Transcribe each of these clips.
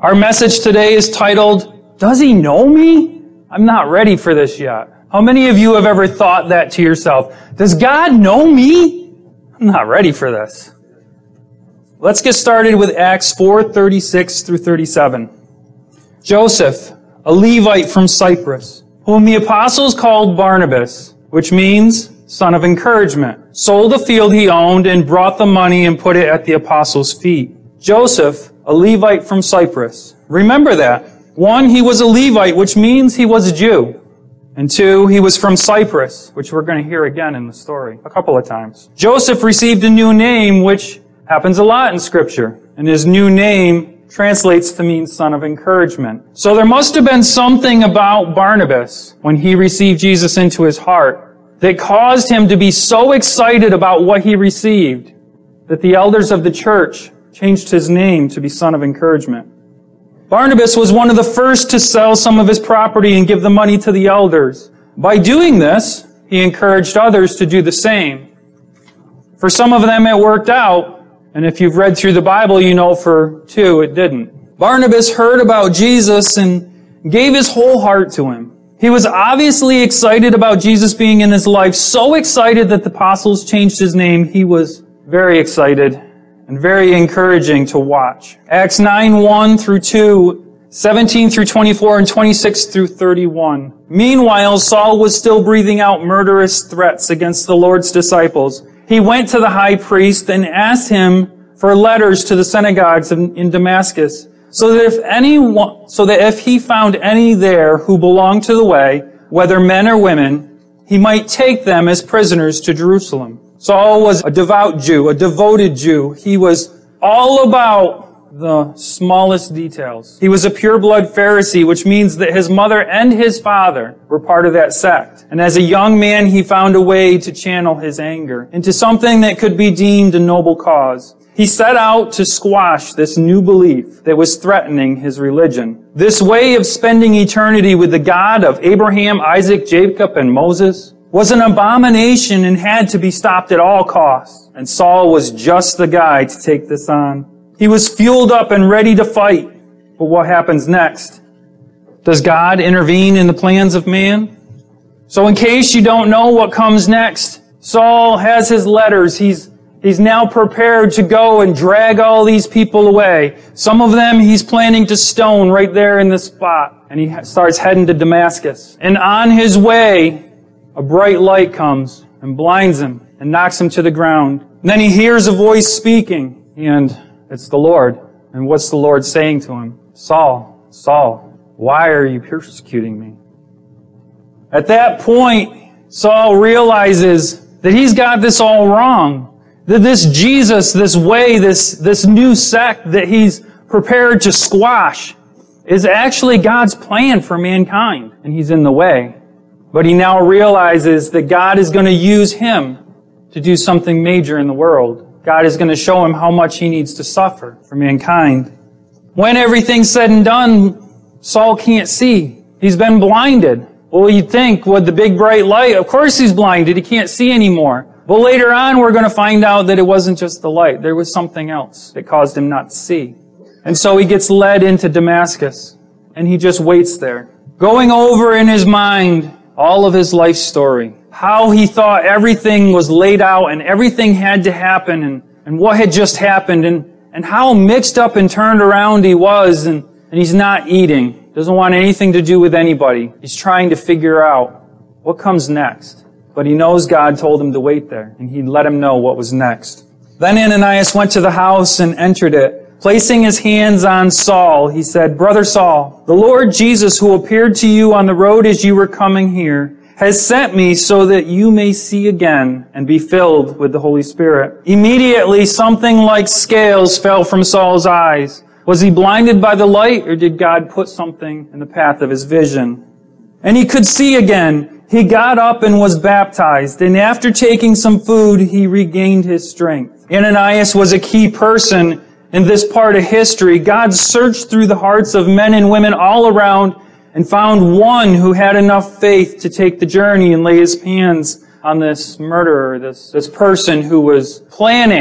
Our message today is titled, Does He Know Me? I'm not ready for this yet. How many of you have ever thought that to yourself? Does God know me? I'm not ready for this. Let's get started with Acts 4:36 through 37. Joseph, a Levite from Cyprus, whom the apostles called Barnabas, which means son of encouragement, sold a field he owned and brought the money and put it at the apostles' feet. Joseph, a Levite from Cyprus. Remember that. 1, he was a Levite, which means he was a Jew. And 2, he was from Cyprus, which we're going to hear again in the story a couple of times. Joseph received a new name, which happens a lot in Scripture. And his new name translates to mean son of encouragement. So there must have been something about Barnabas when he received Jesus into his heart that caused him to be so excited about what he received that the elders of the church changed his name to be son of encouragement. Barnabas was one of the first to sell some of his property and give the money to the elders. By doing this, he encouraged others to do the same. For some of them it worked out, and if you've read through the Bible, you know for 2 it didn't. Barnabas heard about Jesus and gave his whole heart to him. He was obviously excited about Jesus being in his life, so excited that the apostles changed his name. He was very excited and very encouraging to watch. Acts 9:1 through 2, 17 through 24, and 26 through 31. Meanwhile, Saul was still breathing out murderous threats against the Lord's disciples. He went to the high priest and asked him for letters to the synagogues in Damascus, so that if he found any there who belonged to the way, whether men or women, he might take them as prisoners to Jerusalem. Saul was a devout Jew, a devoted Jew. He was all about the smallest details. He was a pure-blood Pharisee, which means that his mother and his father were part of that sect. And as a young man, he found a way to channel his anger into something that could be deemed a noble cause. He set out to squash this new belief that was threatening his religion. This way of spending eternity with the God of Abraham, Isaac, Jacob, and Moses was an abomination and had to be stopped at all costs. And Saul was just the guy to take this on. He was fueled up and ready to fight. But what happens next? Does God intervene in the plans of man? So in case you don't know what comes next, Saul has his letters. He's now prepared to go and drag all these people away. Some of them he's planning to stone right there in this spot. And he starts heading to Damascus. And on his way, a bright light comes and blinds him and knocks him to the ground. And then he hears a voice speaking, and it's the Lord. And what's the Lord saying to him? Saul, Saul, why are you persecuting me? At that point, Saul realizes that he's got this all wrong. That this Jesus, this way, this new sect that he's prepared to squash is actually God's plan for mankind. And he's in the way. But he now realizes that God is going to use him to do something major in the world. God is going to show him how much he needs to suffer for mankind. When everything's said and done, Saul can't see. He's been blinded. Well, you'd think, with the big bright light, of course he's blinded. He can't see anymore. But later on, we're going to find out that it wasn't just the light. There was something else that caused him not to see. And so he gets led into Damascus, and he just waits there, going over in his mind all of his life story, how he thought everything was laid out and everything had to happen and what had just happened and how mixed up and turned around he was and he's not eating, doesn't want anything to do with anybody. He's trying to figure out what comes next. But he knows God told him to wait there and he'd let him know what was next. Then Ananias went to the house and entered it. Placing his hands on Saul, he said, Brother Saul, the Lord Jesus, who appeared to you on the road as you were coming here, has sent me so that you may see again and be filled with the Holy Spirit. Immediately, something like scales fell from Saul's eyes. Was he blinded by the light, or did God put something in the path of his vision? And he could see again. He got up and was baptized, and after taking some food, he regained his strength. Ananias was a key person in this part of history. God searched through the hearts of men and women all around and found one who had enough faith to take the journey and lay his hands on this murderer, this person who was planning to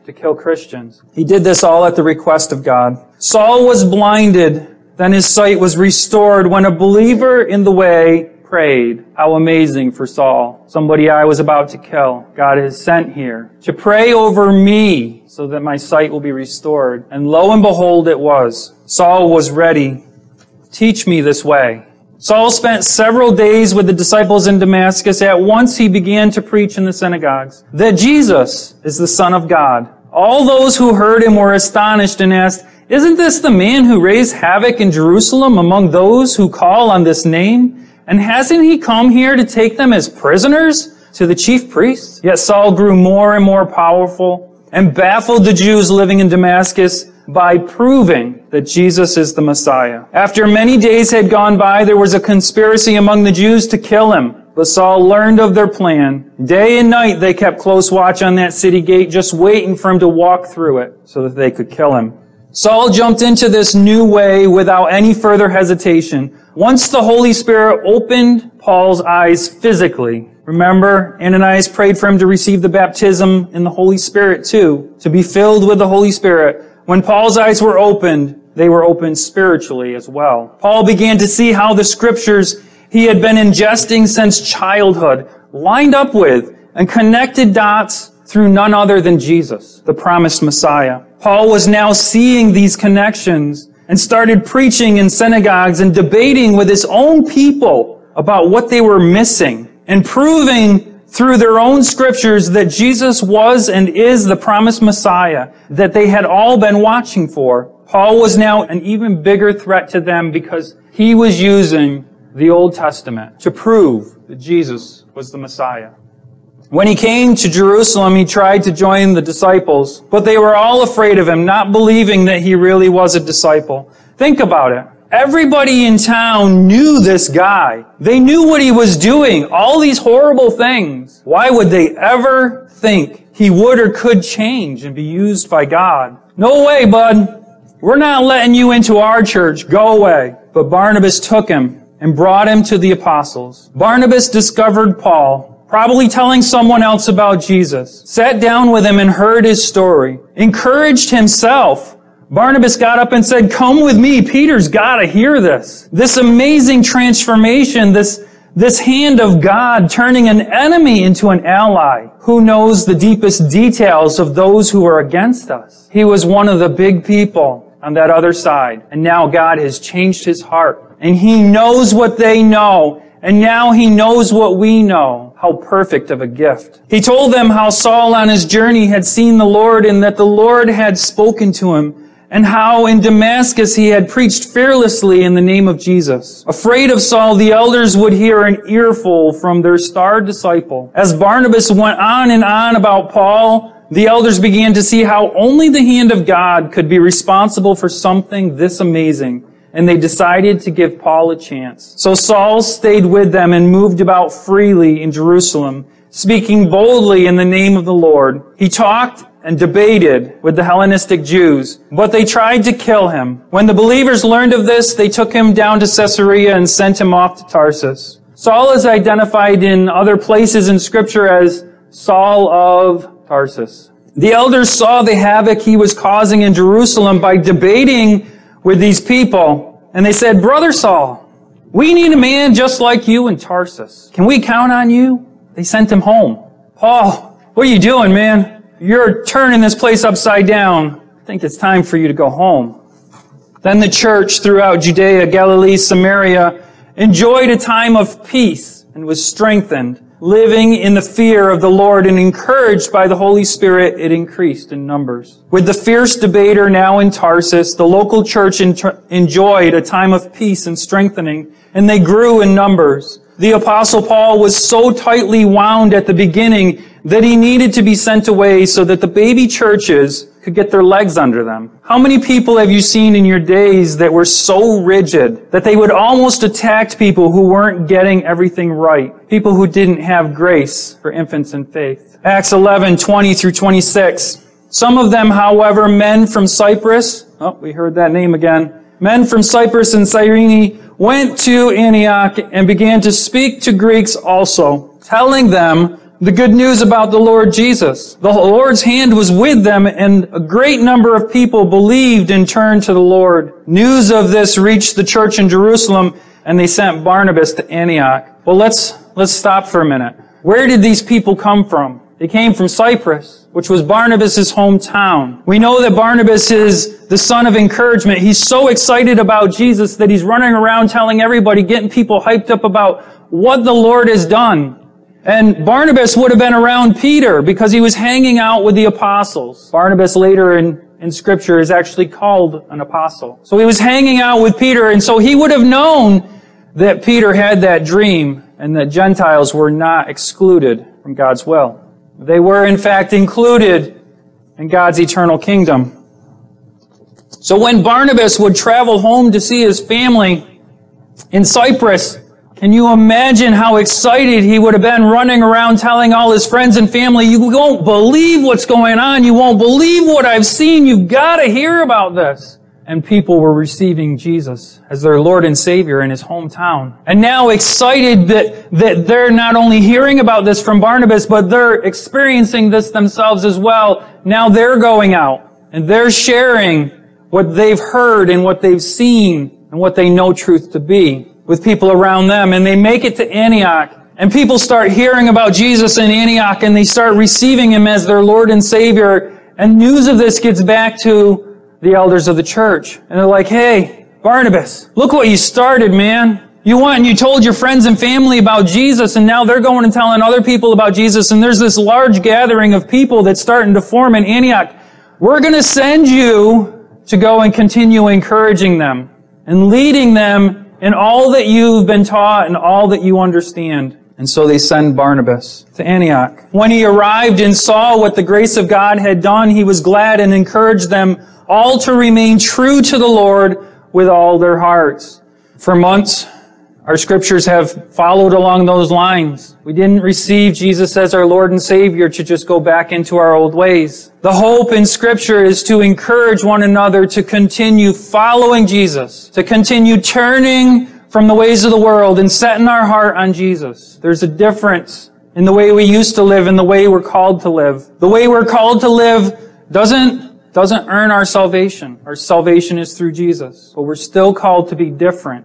to kill Christians. He did this all at the request of God. Saul was blinded, then his sight was restored when a believer in the way prayed. How amazing for Saul. Somebody I was about to kill. God has sent here to pray over me so that my sight will be restored. And lo and behold, it was. Saul was ready. Teach me this way. Saul spent several days with the disciples in Damascus. At once he began to preach in the synagogues that Jesus is the Son of God. All those who heard him were astonished and asked, "Isn't this the man who raised havoc in Jerusalem among those who call on this name? And hasn't he come here to take them as prisoners to the chief priests?" Yet Saul grew more and more powerful and baffled the Jews living in Damascus by proving that Jesus is the Messiah. After many days had gone by, there was a conspiracy among the Jews to kill him. But Saul learned of their plan. Day and night they kept close watch on that city gate, just waiting for him to walk through it so that they could kill him. Saul jumped into this new way without any further hesitation. Once the Holy Spirit opened Paul's eyes physically, remember, Ananias prayed for him to receive the baptism in the Holy Spirit too, to be filled with the Holy Spirit. When Paul's eyes were opened, they were opened spiritually as well. Paul began to see how the scriptures he had been ingesting since childhood lined up with and connected dots through none other than Jesus, the promised Messiah. Paul was now seeing these connections and started preaching in synagogues and debating with his own people about what they were missing and proving through their own scriptures that Jesus was and is the promised Messiah that they had all been watching for. Paul was now an even bigger threat to them because he was using the Old Testament to prove that Jesus was the Messiah. When he came to Jerusalem, he tried to join the disciples, but they were all afraid of him, not believing that he really was a disciple. Think about it. Everybody in town knew this guy. They knew what he was doing, all these horrible things. Why would they ever think he would or could change and be used by God? No way, bud. We're not letting you into our church. Go away. But Barnabas took him and brought him to the apostles. Barnabas discovered Paul, probably telling someone else about Jesus, sat down with him and heard his story, encouraged himself. Barnabas got up and said, "Come with me. Peter's got to hear this." This amazing transformation, this hand of God turning an enemy into an ally. Who knows the deepest details of those who are against us? He was one of the big people on that other side. And now God has changed his heart. And he knows what they know. And now he knows what we know. How perfect of a gift. He told them how Saul on his journey had seen the Lord and that the Lord had spoken to him, and how in Damascus he had preached fearlessly in the name of Jesus. Afraid of Saul, the elders would hear an earful from their star disciple. As Barnabas went on and on about Paul, the elders began to see how only the hand of God could be responsible for something this amazing. And they decided to give Paul a chance. So Saul stayed with them and moved about freely in Jerusalem, speaking boldly in the name of the Lord. He talked and debated with the Hellenistic Jews, but they tried to kill him. When the believers learned of this, they took him down to Caesarea and sent him off to Tarsus. Saul is identified in other places in Scripture as Saul of Tarsus. The elders saw the havoc he was causing in Jerusalem by debating with these people, and they said, "Brother Saul, we need a man just like you in Tarsus. Can we count on you?" They sent him home. "Paul, what are you doing, man? You're turning this place upside down. I think it's time for you to go home." Then the church throughout Judea, Galilee, Samaria enjoyed a time of peace and was strengthened. Living in the fear of the Lord and encouraged by the Holy Spirit, it increased in numbers. With the fierce debater now in Tarsus, the local church enjoyed a time of peace and strengthening, and they grew in numbers. The Apostle Paul was so tightly wound at the beginning that he needed to be sent away so that the baby churches could get their legs under them. How many people have you seen in your days that were so rigid that they would almost attack people who weren't getting everything right? People who didn't have grace for infants in faith. Acts 11:20 through 26. Some of them, however, men from Cyprus, we heard that name again, men from Cyprus and Cyrene went to Antioch and began to speak to Greeks also, telling them the good news about the Lord Jesus. The Lord's hand was with them, and a great number of people believed and turned to the Lord. News of this reached the church in Jerusalem, and they sent Barnabas to Antioch. Well, let's stop for a minute. Where did these people come from? They came from Cyprus, which was Barnabas' hometown. We know that Barnabas is the son of encouragement. He's so excited about Jesus that he's running around telling everybody, getting people hyped up about what the Lord has done. And Barnabas would have been around Peter because he was hanging out with the apostles. Barnabas later in Scripture is actually called an apostle. So he was hanging out with Peter, and so he would have known that Peter had that dream and that Gentiles were not excluded from God's will. They were, in fact, included in God's eternal kingdom. So when Barnabas would travel home to see his family in Cyprus, can you imagine how excited he would have been running around telling all his friends and family, you won't believe what's going on. You won't believe what I've seen. You've got to hear about this. And people were receiving Jesus as their Lord and Savior in his hometown. And now excited that they're not only hearing about this from Barnabas, but they're experiencing this themselves as well. Now they're going out and they're sharing what they've heard and what they've seen and what they know truth to be with people around them. And they make it to Antioch. And people start hearing about Jesus in Antioch and they start receiving him as their Lord and Savior. And news of this gets back to the elders of the church. And they're like, hey, Barnabas, look what you started, man. You went and you told your friends and family about Jesus, and now they're going and telling other people about Jesus, and there's this large gathering of people that's starting to form in Antioch. We're going to send you to go and continue encouraging them and leading them in all that you've been taught and all that you understand. And so they send Barnabas to Antioch. When he arrived and saw what the grace of God had done, he was glad and encouraged them all to remain true to the Lord with all their hearts. For months, our scriptures have followed along those lines. We didn't receive Jesus as our Lord and Savior to just go back into our old ways. The hope in Scripture is to encourage one another to continue following Jesus, to continue turning from the ways of the world and setting our heart on Jesus. There's a difference in the way we used to live and the way we're called to live. The way we're called to live doesn't earn our salvation. Our salvation is through Jesus. But we're still called to be different.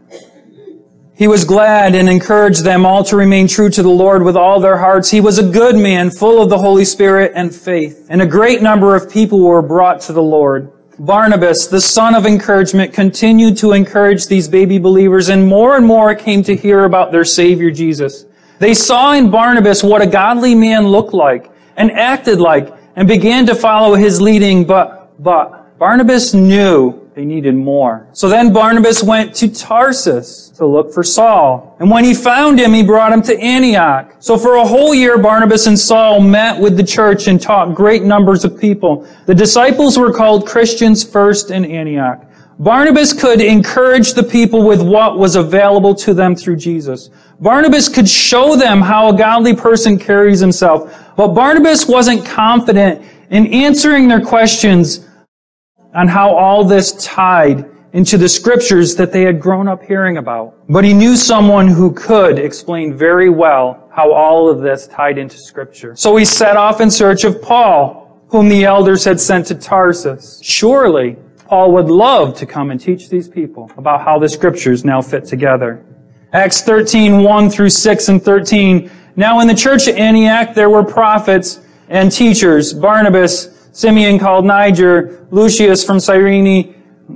He was glad and encouraged them all to remain true to the Lord with all their hearts. He was a good man, full of the Holy Spirit and faith. And a great number of people were brought to the Lord. Barnabas, the son of encouragement, continued to encourage these baby believers, and more came to hear about their Savior Jesus. They saw in Barnabas what a godly man looked like and acted like, and began to follow his leading, but Barnabas knew they needed more. So then Barnabas went to Tarsus to look for Saul. And when he found him, he brought him to Antioch. So for a whole year, Barnabas and Saul met with the church and taught great numbers of people. The disciples were called Christians first in Antioch. Barnabas could encourage the people with what was available to them through Jesus. Barnabas could show them how a godly person carries himself. But Barnabas wasn't confident in answering their questions on how all this tied into the scriptures that they had grown up hearing about. But he knew someone who could explain very well how all of this tied into scripture. So he set off in search of Paul, whom the elders had sent to Tarsus. Surely, Paul would love to come and teach these people about how the scriptures now fit together. Acts 13, 1 through 6 and 13. Now in the church at Antioch there were prophets and teachers, Barnabas, Simeon called Niger, Lucius from Cyrene,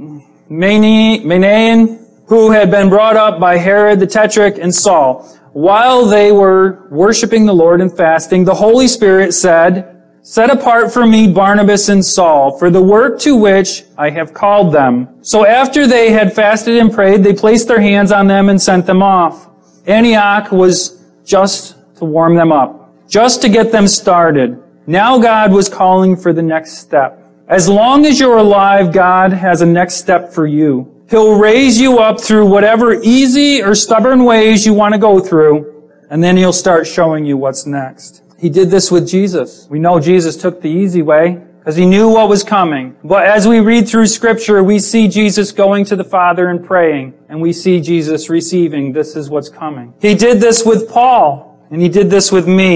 Manaen, who had been brought up by Herod the Tetrarch, and Saul. While they were worshiping the Lord and fasting, the Holy Spirit said, "Set apart for me Barnabas and Saul for the work to which I have called them." So after they had fasted and prayed, they placed their hands on them and sent them off. Antioch was just to warm them up, just to get them started. Now God was calling for the next step. As long as you're alive, God has a next step for you. He'll raise you up through whatever easy or stubborn ways you want to go through, and then He'll start showing you what's next. He did this with Jesus. We know Jesus took the easy way because He knew what was coming. But as we read through Scripture, we see Jesus going to the Father and praying, and we see Jesus receiving, this is what's coming. He did this with Paul, and He did this with me.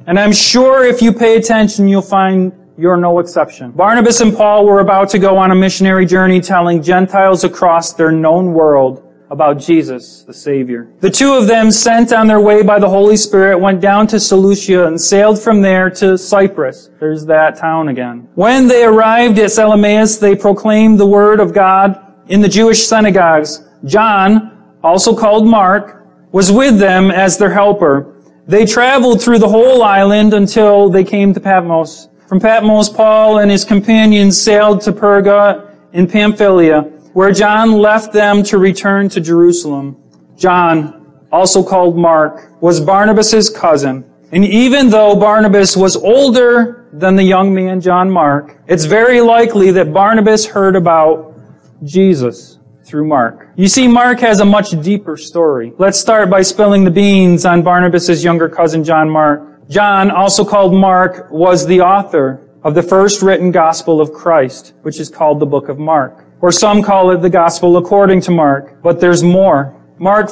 And I'm sure if you pay attention, you'll find you're no exception. Barnabas and Paul were about to go on a missionary journey telling Gentiles across their known world about Jesus, the Savior. The two of them, sent on their way by the Holy Spirit, went down to Seleucia and sailed from there to Cyprus. There's that town again. When they arrived at Salamis, they proclaimed the word of God in the Jewish synagogues. John, also called Mark, was with them as their helper. They traveled through the whole island until they came to Patmos. From Patmos, Paul and his companions sailed to Perga in Pamphylia, where John left them to return to Jerusalem. John, also called Mark, was Barnabas' cousin. And even though Barnabas was older than the young man John Mark, it's very likely that Barnabas heard about Jesus through Mark. You see, Mark has a much deeper story. Let's start by spilling the beans on Barnabas' younger cousin John Mark. John, also called Mark, was the author of the first written gospel of Christ, which is called the book of Mark. Or some call it the gospel according to Mark. But there's more. Mark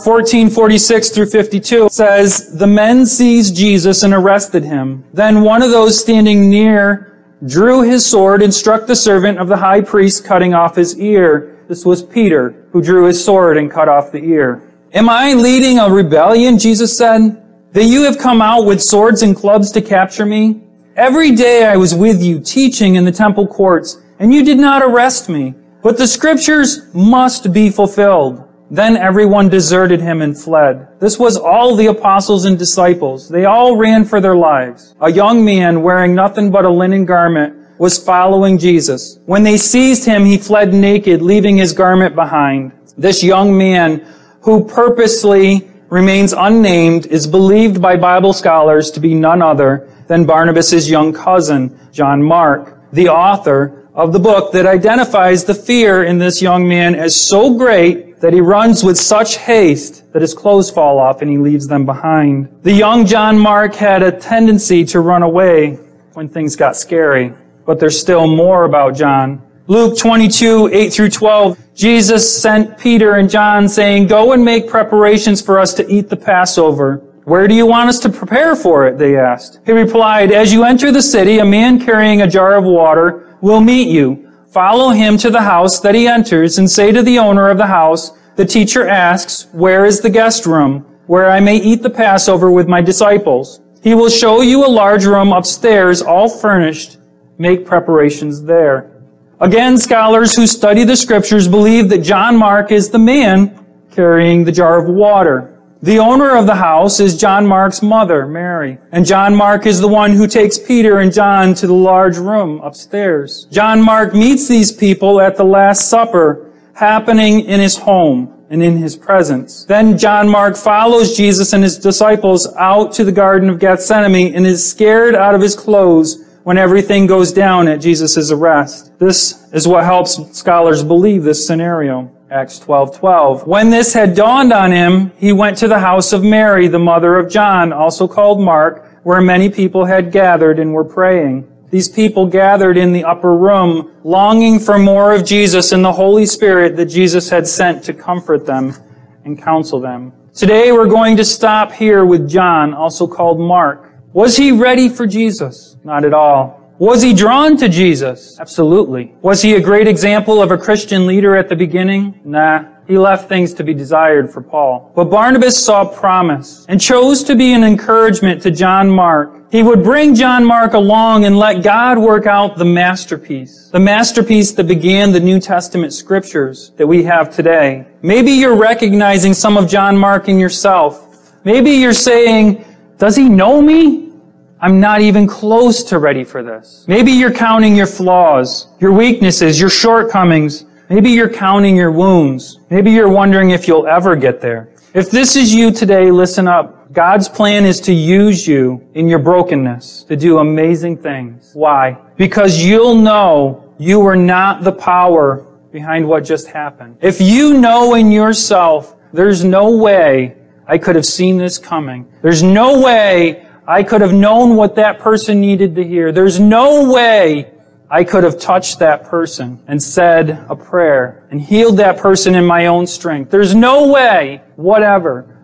14:46 through 52 says, "The men seized Jesus and arrested him. Then one of those standing near drew his sword and struck the servant of the high priest, cutting off his ear." This was Peter, who drew his sword and cut off the ear. "Am I leading a rebellion," Jesus said, "that you have come out with swords and clubs to capture me? Every day I was with you, teaching in the temple courts, and you did not arrest me. But the scriptures must be fulfilled." Then everyone deserted him and fled. This was all the apostles and disciples. They all ran for their lives. A young man wearing nothing but a linen garment was following Jesus. When they seized him, he fled naked, leaving his garment behind. This young man, who purposely remains unnamed, is believed by Bible scholars to be none other than Barnabas' young cousin, John Mark, the author of the book that identifies the fear in this young man as so great that he runs with such haste that his clothes fall off and he leaves them behind. The young John Mark had a tendency to run away when things got scary. But there's still more about John. Luke 22:8 through 12, Jesus sent Peter and John saying, "Go and make preparations for us to eat the Passover." "Where do you want us to prepare for it?" they asked. He replied, "As you enter the city, a man carrying a jar of water will meet you. Follow him to the house that he enters and say to the owner of the house, 'The teacher asks, where is the guest room, where I may eat the Passover with my disciples?' He will show you a large room upstairs, all furnished. Make preparations there." Again, scholars who study the scriptures believe that John Mark is the man carrying the jar of water. The owner of the house is John Mark's mother, Mary. And John Mark is the one who takes Peter and John to the large room upstairs. John Mark meets these people at the Last Supper, happening in his home and in his presence. Then John Mark follows Jesus and his disciples out to the Garden of Gethsemane and is scared out of his clothes when everything goes down at Jesus' arrest. This is what helps scholars believe this scenario. Acts 12:12. When this had dawned on him, he went to the house of Mary, the mother of John, also called Mark, where many people had gathered and were praying. These people gathered in the upper room, longing for more of Jesus and the Holy Spirit that Jesus had sent to comfort them and counsel them. Today we're going to stop here with John, also called Mark. Was he ready for Jesus? Not at all. Was he drawn to Jesus? Absolutely. Was he a great example of a Christian leader at the beginning? Nah. He left things to be desired for Paul. But Barnabas saw promise and chose to be an encouragement to John Mark. He would bring John Mark along and let God work out the masterpiece that began the New Testament scriptures that we have today. Maybe you're recognizing some of John Mark in yourself. Maybe you're saying, "Does he know me? I'm not even close to ready for this." Maybe you're counting your flaws, your weaknesses, your shortcomings. Maybe you're counting your wounds. Maybe you're wondering if you'll ever get there. If this is you today, listen up. God's plan is to use you in your brokenness to do amazing things. Why? Because you'll know you were not the power behind what just happened. If you know in yourself, there's no way I could have seen this coming. There's no way I could have known what that person needed to hear. There's no way I could have touched that person and said a prayer and healed that person in my own strength. There's no way, whatever.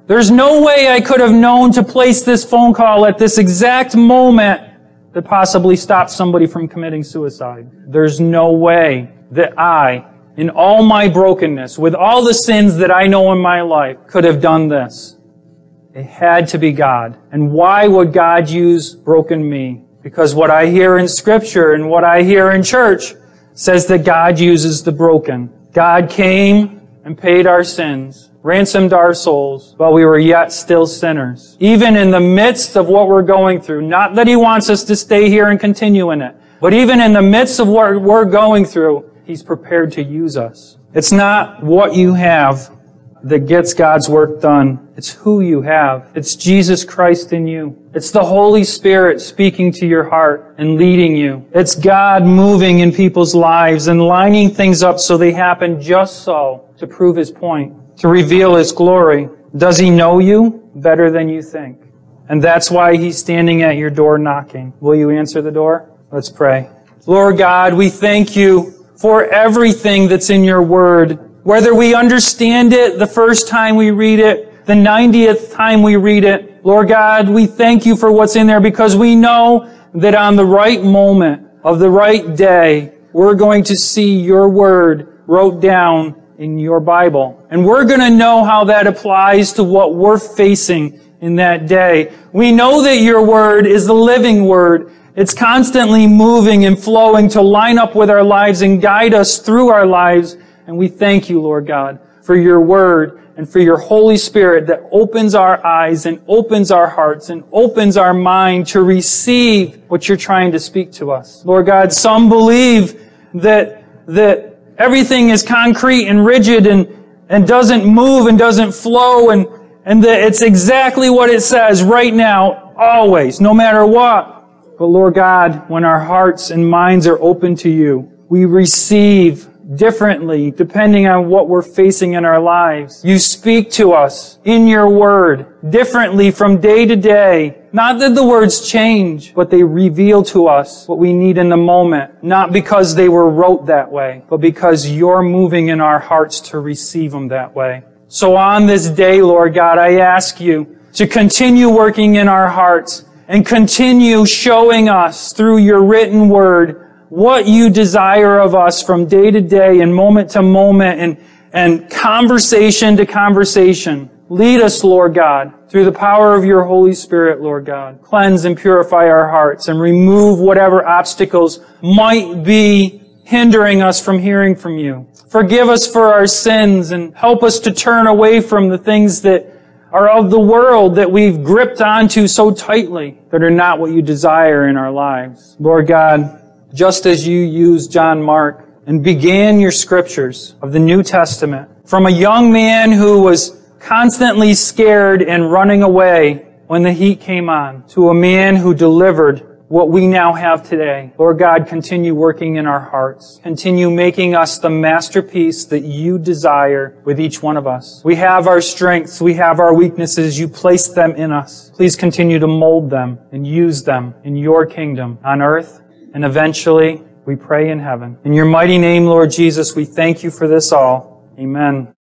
There's no way I could have known to place this phone call at this exact moment that possibly stopped somebody from committing suicide. There's no way that I, in all my brokenness, with all the sins that I know in my life, could have done this. It had to be God. And why would God use broken me? Because what I hear in Scripture and what I hear in church says that God uses the broken. God came and paid our sins, ransomed our souls while we were yet still sinners. Even in the midst of what we're going through, not that He wants us to stay here and continue in it, but even in the midst of what we're going through, He's prepared to use us. It's not what you have that gets God's work done. It's who you have. It's Jesus Christ in you. It's the Holy Spirit speaking to your heart and leading you. It's God moving in people's lives and lining things up so they happen just so to prove His point, to reveal His glory. Does He know you better than you think? And that's why He's standing at your door knocking. Will you answer the door? Let's pray. Lord God, we thank You for everything that's in Your Word. Whether we understand it the first time we read it, the 90th time we read it, Lord God, we thank You for what's in there because we know that on the right moment of the right day, we're going to see Your Word wrote down in Your Bible. And we're going to know how that applies to what we're facing in that day. We know that Your Word is the living Word. It's constantly moving and flowing to line up with our lives and guide us through our lives. And we thank You, Lord God, for Your Word and for Your Holy Spirit that opens our eyes and opens our hearts and opens our mind to receive what You're trying to speak to us. Lord God, some believe that everything is concrete and rigid and doesn't move and doesn't flow and that it's exactly what it says right now, always, no matter what. But Lord God, when our hearts and minds are open to You, we receive differently depending on what we're facing in our lives. You speak to us in Your Word differently from day to day. Not that the words change, but they reveal to us what we need in the moment. Not because they were wrote that way, but because You're moving in our hearts to receive them that way. So on this day, Lord God, I ask You to continue working in our hearts and continue showing us through Your written Word what You desire of us from day to day and moment to moment and conversation to conversation. Lead us, Lord God, through the power of Your Holy Spirit, Lord God. Cleanse and purify our hearts and remove whatever obstacles might be hindering us from hearing from You. Forgive us for our sins and help us to turn away from the things that are of the world that we've gripped onto so tightly that are not what You desire in our lives. Lord God, just as You used John Mark and began Your Scriptures of the New Testament from a young man who was constantly scared and running away when the heat came on to a man who delivered what we now have today. Lord God, continue working in our hearts. Continue making us the masterpiece that You desire with each one of us. We have our strengths. We have our weaknesses. You placed them in us. Please continue to mold them and use them in Your kingdom on earth. And eventually, we pray in heaven. In Your mighty name, Lord Jesus, we thank You for this all. Amen.